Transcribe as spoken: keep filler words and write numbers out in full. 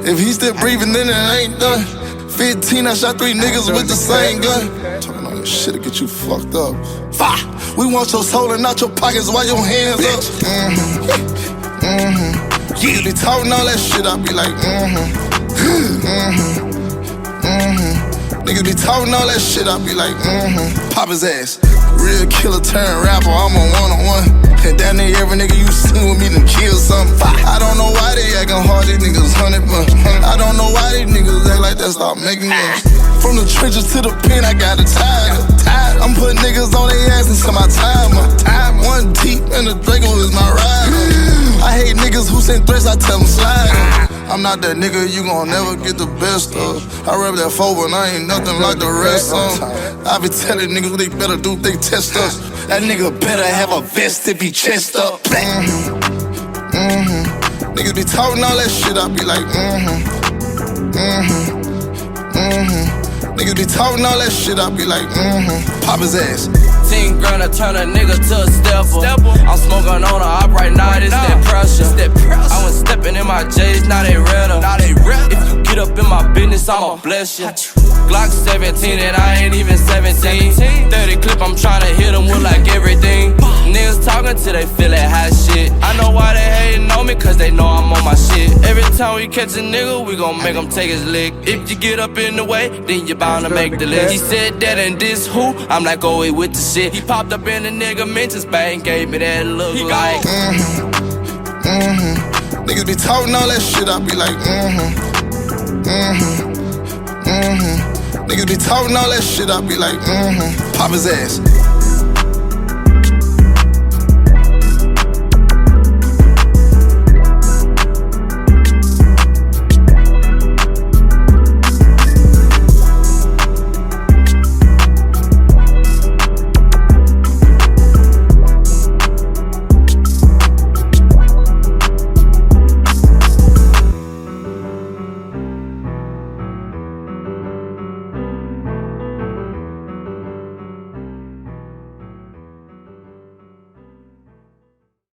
If he still breathing, then it ain't done. fifteen, I shot three niggas with the same gun. Talking all this shit to get you fucked up. Fah! We want your soul and not your pockets while your hands up. Mm-hmm. Mm-hmm. Niggas be talking all that shit, I be like, mm-hmm. Mm-hmm. Mm-hmm. Niggas be talking all that shit, I be like, mm-hmm. Pop his ass. Real killer turn rapper, I'm a one-on-one. And damn near every nigga you seen with me done kill something. I don't know why they acting hard, these niggas hundred bucks. I don't know why these niggas act like that, stop making noise. From the trenches to the pen, I got a tiger. I'm putting niggas on their ass until my timer. One deep and the Draco is my rider. I hate niggas who send threats, I tell them slide. I'm not that nigga you gon' never get the best of. I rap that four, but I ain't nothing like the rest of them. I be telling niggas what they better do if they test us. That nigga better have a vest if he chest up. Mm-hmm. Mm-hmm. Niggas be talking all that shit, I be like, mm-hmm. Mm-hmm. Mm-hmm. Niggas be talking all that shit, I be like, mm-hmm. Pop his ass. Ten grand, I turn a nigga to a stepper. I'm smoking on a op right now, it's that pressure. I was stepping in my J's, now they redder. If you get up in my business, I'ma bless you. Glock seventeen and I ain't even seventeen. thirty clip, I'm tryna hit them with like everything. Niggas talking till they feel that hot shit. I know why they hating on me, cause they know I'm on my shit. Every time we catch a nigga, we gon' make him take his lick. If you get up in the way, then you bound to make the list. He said that and this who? I'm like, go away with the shit. He popped up in the nigga mentions, bang, gave me that look like mm-hmm. Mm-hmm. Niggas be talking all that shit, I be like, mm-hmm. Mm-hmm. Mm-hmm. Niggas be talking all that shit, I be like, mm-hmm. Pop his ass.